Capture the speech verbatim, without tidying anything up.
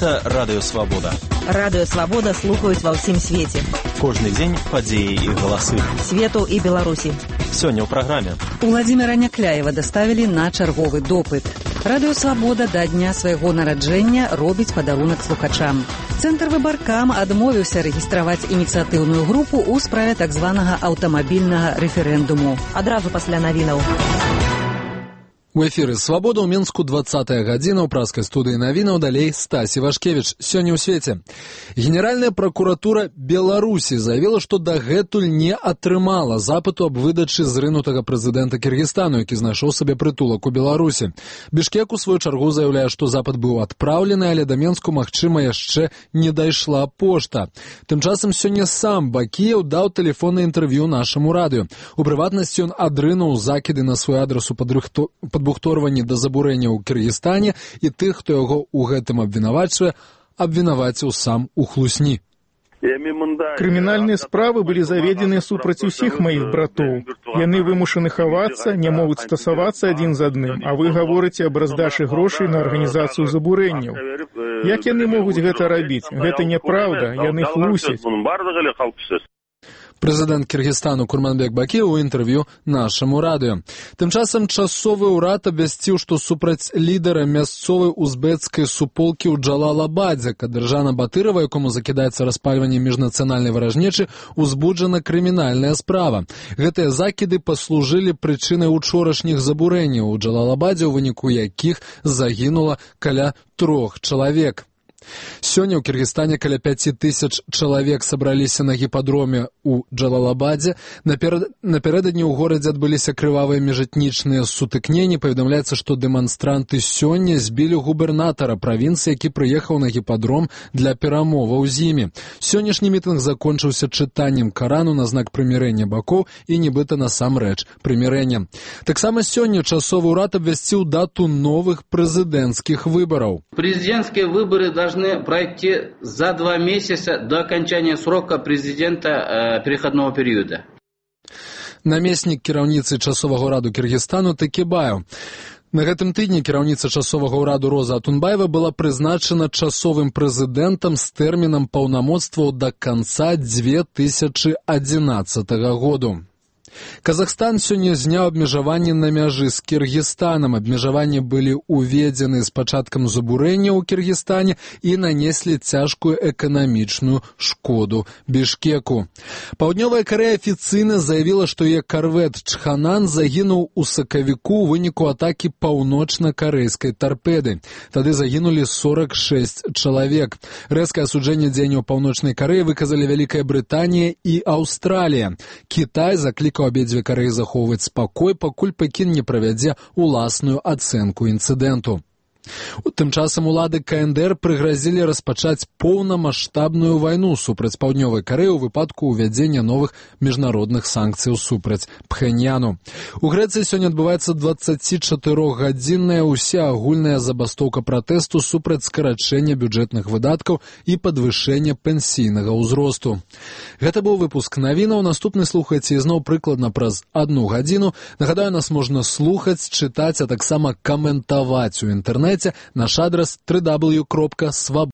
Гэта Радыё Свабода. Радыё Свабода слухаюць ва ўсім свеце. Кожны дзень падзеі і галасы. Свету і Беларусі. Сёння ў праграме. Уладзіміра Някляева даставілі на чарговы допыт. Радыё Свабода да дня свайго нараджэння робіць падарунак слухачам. Цэнтр Выбаркам адмовіўся рэгістраваць ініцыятыўную групу ў справе так званага аўтамабільнага рэферэндуму. Адразу пасля навінаў. У эфіры «Свабода» ў Мінску двадцатая гадзіна, ў праскай студыі навінаў, далей Стасі Вашкевіч. Сёння ў свеце. Генеральная пракуратура Беларусі заявіла, што дагэтуль не атрымала запыту аб выдачы зрынутага прэзідэнта Кіргізстану, які знайшоў сабе прытулак у Беларусі. Бішкек у сваю чаргу заяўляе, што запыт быў адпраўлены, але да Мінску, магчыма, яшчэ не дайшла пошта. Тым часам сёння сам Бакіеў даў тэлефоннае інтэрв'ю нашаму радыё. У прыватнасці ён адрынуў закіды на свой адрас у падрыхту падбухторванні да забурэння ў Кіргізстане і тых, хто яго ў гэтым абвінавачвае, абвінаваціў сам у хлусні. Крымінальныя справы былі заведзены супраць усіх маіх братоў. Яны вымушаны хавацца, не могуць стасавацца адзін з адным, а вы гаворыце аб раздачы грошай на арганізацыю забурэнняў. Як яны могуць гэта рабіць? Гэта няпраўда, яны хлусяць. Прэзідэнт Кіргізстану Курманбек Бакіеў у інтэрв'ю нашаму радыё. Тым часам часовы ўрад абвясціў, што супраць лідара мясцовай узбецкай суполкі ў Джалалабадзе Кадыржана Батырова, якому закідаецца распальванне міжнацыянальнай варажнечы, узбуджана крымінальная справа. Гэтыя закіды паслужылі прычынай учорашніх забурэнняў у Джалалабадзе, у выніку якіх загінула каля трох чалавек. Сёння ў Кіргізстане каля пяці тысяч чалавек сабраліся на гіпадроме ў Джалалабадзе. Наперад... Напярэдадні ў горадзе адбыліся крывавыя міжэтнічныя сутыкненні. Паведамляецца, што дэманстранты сёння збілі губернатара правінцыі, які прыехаў на гіпадром для перамоваў з імі. Сённяшні мітынг закончыўся чытаннем Карану на знак прымірэння бакоў і нібыта насамрэч прымірэння. Таксама сёння часовы ўрад абвясціў дату новых прэзідэнцкіх выбараў. Президентские выборы должны пройти за два месяца до окончания срока президента э, переходного периода. Намеснік кіраўніцы часовага ўраду Кіргізстану Текебаев. На гэтым тыдні кіраўніца часовага ўраду Роза Атунбаева была прызначана часовым прэзідэнтам з тэрмінам паўнамоцтваў да канца дзве тысячы адзінаццатага году. Казахстан сёння зняў абмежаванні на мяжы з Кіргізстанам. Абмежаванні былі ўведзены з пачаткам забурэння ў Кіргізстане і нанеслі цяжкую эканамічную шкоду Бішкеку. Паўднёвая Карэя афіцыйна заявіла, што яе карвет Чханан загінуў у сакавіку ў выніку атакі паўночна-карэйскай тарпеды. Тады загінулі сорок шэсць чалавек. Рэзкае асуджэнне дзеянняў Паўночнай Карэі выказалі Вялікая Брытанія і Аўстралія. Кітай заклікаў абедзве Карэі захоўваць спакой, пакуль Пекін не правядзе уласную ацэнку інцыдэнту. Тым часам улады КНДР прыгразілі распачаць поўнамаштабную вайну супраць Паўднёвай Карэі ў выпадку ўвядзення новых міжнародных санкцыяў супраць Пхэньяну. У Грэцыі сёння адбываецца дваццацічатырохгадзінная ўсеагульная забастоўка пратэсту супраць скарачэння бюджэтных выдаткаў і падвышэння пенсійнага ўзросту. Гэта быў выпуск навінаў. Наступны слухайце ізноў прыкладна праз адну гадзіну. Нагадаю, нас можна слухаць, чытаць, а таксама каментаваць у інтэрнэце. Наш адрес дабл ю дабл ю дабл ю кропка свабода.